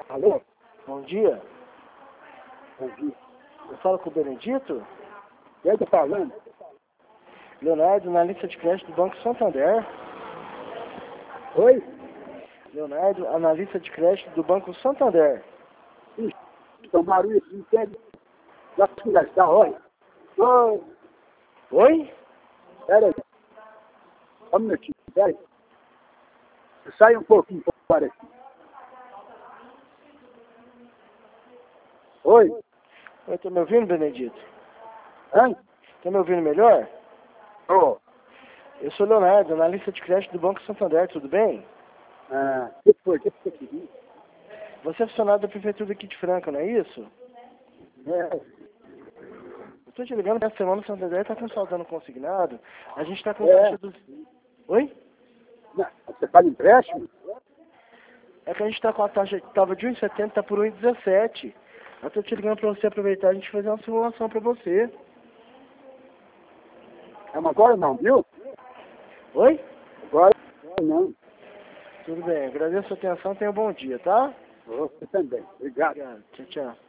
Alô? Bom dia. Bom dia. Eu falo com o Benedito. Quem está falando? Leonardo, analista de crédito do Banco Santander. Oi? Leonardo, analista de crédito do Banco Santander. Ixi, tomaram isso, não quer. Já conversar, olha. Oi, Oi? pera aí. Só um minutinho, pera aí. Sai um pouquinho fora aqui. Oi? Oi, tá me ouvindo, Benedito? Hã? Tá me ouvindo melhor? Ô. Eu sou Leonardo, analista de crédito do Banco Santander, tudo bem? O que foi? O que você queria? Você é funcionário da Prefeitura aqui de Franca, não é isso? É. Eu tô te ligando que essa semana o Santander tá com saldo consignado. A gente tá com É. taxa dos... Oi? Não, você faz empréstimo? É que a gente tá com a taxa que tava de 1,70, tá por 1,17. Eu tô te ligando pra você aproveitar e a gente fazer uma simulação pra você. É agora não, viu? Oi? Agora não. Tudo bem, agradeço a sua atenção, tenha um bom dia, tá? Você também. Obrigado. Obrigado, tchau, tchau.